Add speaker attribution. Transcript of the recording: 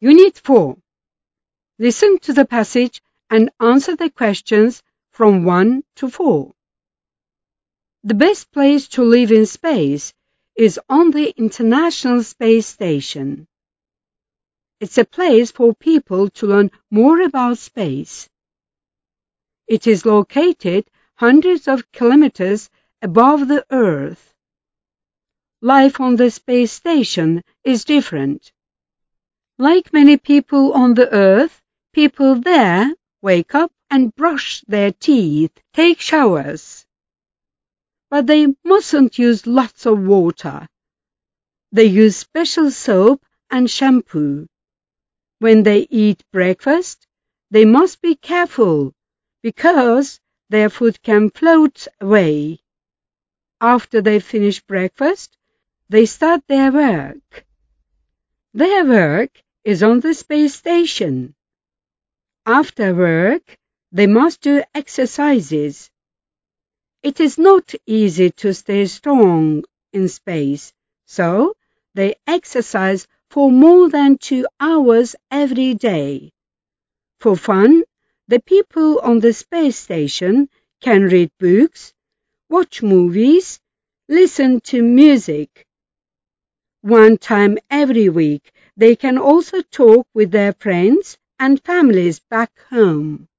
Speaker 1: Unit 4. Listen to the passage and answer the questions from 1 to 4. The best place to live in space is on the International Space Station. It's a place for people to learn more about space. It is located hundreds of kilometers above the Earth. Life on the space station is different. Like many people on the Earth, people there wake up and brush their teeth, take showers. But they mustn't use lots of water. They use special soap and shampoo. When they eat breakfast, they must be careful because their food can float away. After they finish breakfast, they start their work. Their work is on the space station. After work, they must do exercises. It is not easy to stay strong in space, so they exercise for more than 2 hours every day. For fun, the people on the space station can read books, watch movies, listen to music. One time every week, they can also talk with their friends and families back home.